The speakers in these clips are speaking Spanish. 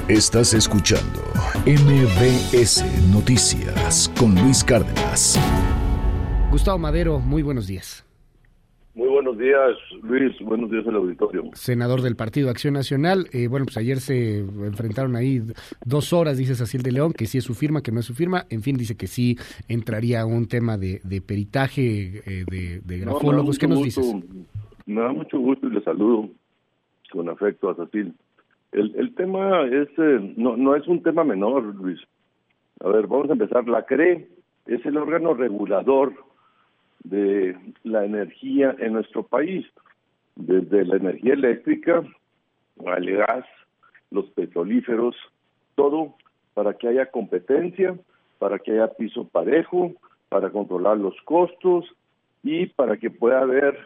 Estás escuchando MBS Noticias con Luis Cárdenas. Gustavo Madero, muy buenos días. Muy buenos días, Luis. Buenos días al auditorio. Senador del Partido Acción Nacional. Pues ayer se enfrentaron ahí 2 horas, dice Saciel de León, que sí es su firma, que no es su firma. En fin, dice que sí entraría un tema de peritaje, de grafólogos. ¿Qué nos dices? Me da mucho gusto y le saludo con afecto a Saciel. El tema es no es un tema menor, Luis. A ver, vamos a empezar. La CRE es el órgano regulador de la energía en nuestro país, desde la energía eléctrica al gas, los petrolíferos, todo para que haya competencia, para que haya piso parejo, para controlar los costos y para que pueda haber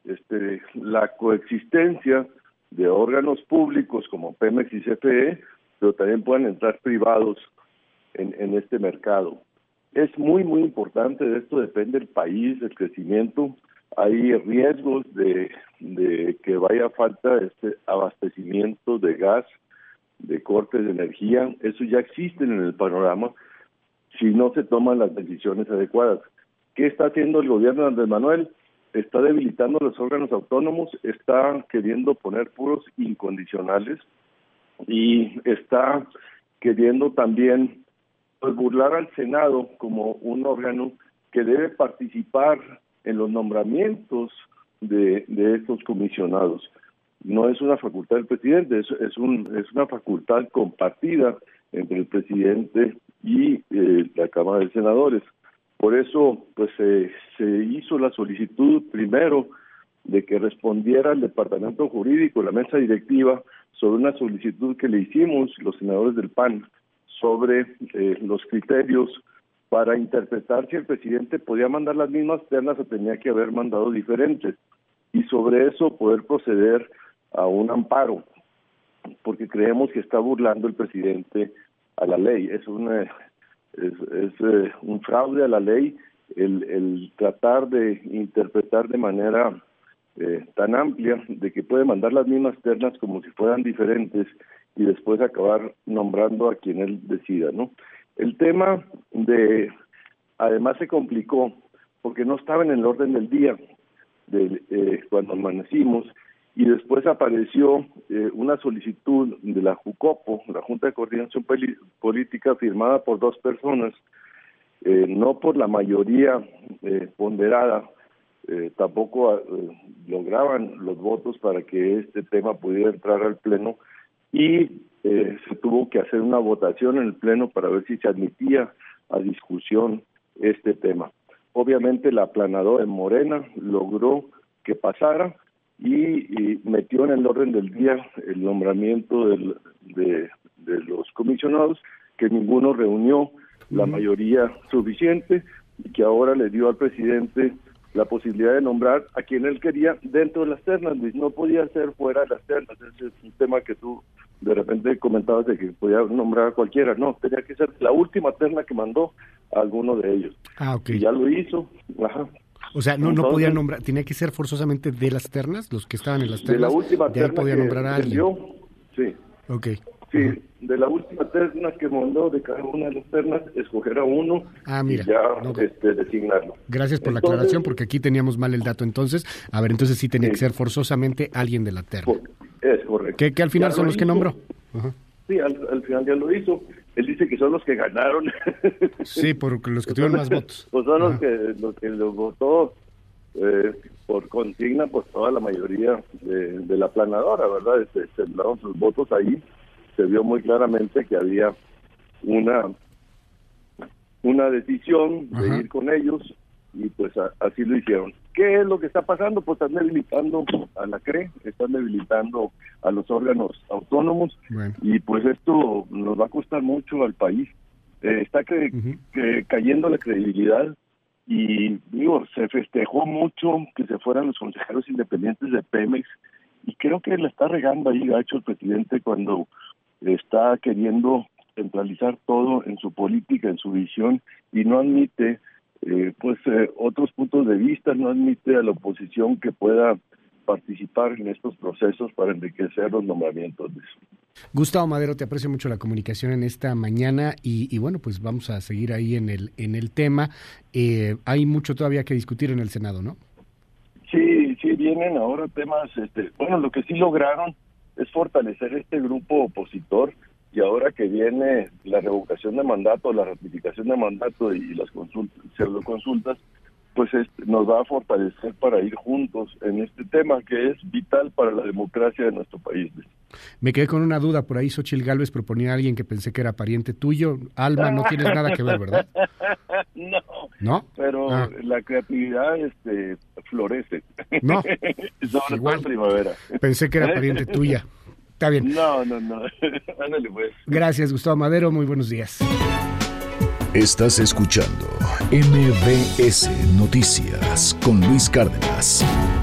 la coexistencia de órganos públicos como Pemex y CFE, pero también puedan entrar privados en este mercado. Es muy, muy importante, de esto depende el país, el crecimiento. Hay riesgos de que vaya a falta abastecimiento de gas, de cortes de energía. Eso ya existe en el panorama si no se toman las decisiones adecuadas. ¿Qué está haciendo el gobierno de Andrés Manuel? Está debilitando los órganos autónomos, está queriendo poner puros incondicionales y está queriendo también burlar al Senado como un órgano que debe participar en los nombramientos de estos comisionados. No es una facultad del presidente, es una facultad compartida entre el presidente y la Cámara de Senadores. Por eso, pues se hizo la solicitud primero de que respondiera el Departamento Jurídico, la mesa directiva, sobre una solicitud que le hicimos los senadores del PAN sobre los criterios para interpretar si el presidente podía mandar las mismas ternas o tenía que haber mandado diferentes, y sobre eso poder proceder a un amparo, porque creemos que está burlando el presidente a la ley. Es un fraude a la ley el tratar de interpretar de manera tan amplia de que puede mandar las mismas ternas como si fueran diferentes y después acabar nombrando a quien él decida, ¿no? El tema además se complicó porque no estaba en el orden del día cuando amanecimos, y después apareció una solicitud de la JUCOPO, la Junta de Coordinación Política, firmada por 2 personas, no por la mayoría ponderada, tampoco lograban los votos para que este tema pudiera entrar al Pleno, y se tuvo que hacer una votación en el Pleno para ver si se admitía a discusión este tema. Obviamente la aplanadora en Morena logró que pasara y metió en el orden del día el nombramiento de los comisionados, que ninguno reunió la mayoría suficiente y que ahora le dio al presidente la posibilidad de nombrar a quien él quería dentro de las ternas. No podía ser fuera de las ternas. Ese es un tema que tú de repente comentabas de que podía nombrar a cualquiera. No, tenía que ser la última terna que mandó a alguno de ellos. Okay. Y ya lo hizo. Ajá. O sea, no podía nombrar, tenía que ser forzosamente de las ternas, los que estaban en las ternas. De la última de ahí terna podía que nombrar a alguien. Sí. Okay. Sí, de la última terna que mandó, de cada una de las ternas, escoger a uno mira, y ya designarlo. Gracias por la aclaración, porque aquí teníamos mal el dato. Entonces, entonces sí tenía que ser forzosamente alguien de la terna. Es correcto. Que al final ya son los que nombró. Ajá. Sí, al final ya lo hizo. Él dice que son los que ganaron. Sí, por los que tuvieron más votos. Pues son los que lo votó por consigna, pues toda la mayoría de la aplanadora, ¿verdad? Sembraron sus votos ahí. Se vio muy claramente que había una decisión de ir con ellos, y pues así lo hicieron. ¿Qué es lo que está pasando? Pues están debilitando a la CRE, están debilitando a los órganos autónomos, y pues esto nos va a costar mucho al país. Está cayendo la credibilidad, y se festejó mucho que se fueran los consejeros independientes de Pemex, y creo que le está regando ahí gacho el presidente cuando está queriendo centralizar todo en su política, en su visión, y no admite otros puntos de vista, no admite a la oposición que pueda participar en estos procesos para enriquecer los nombramientos. Gustavo Madero, te aprecio mucho la comunicación en esta mañana y bueno, pues vamos a seguir ahí en el tema. Hay mucho todavía que discutir en el Senado, ¿no? Sí, vienen ahora temas, bueno, lo que sí lograron es fortalecer este grupo opositor, y ahora que viene la revocación de mandato, la ratificación de mandato y las pseudoconsultas, pues nos va a fortalecer para ir juntos en este tema que es vital para la democracia de nuestro país. Me quedé con una duda, por ahí Xóchitl Gálvez proponía a alguien que pensé que era pariente tuyo. Alma, no tienes nada que ver, ¿verdad? No, pero la creatividad florece. No, sobre todo en primavera. Pensé que era pariente tuya. Está bien. No. Ándale pues. Gracias, Gustavo Madero, muy buenos días. Estás escuchando MBS Noticias con Luis Cárdenas.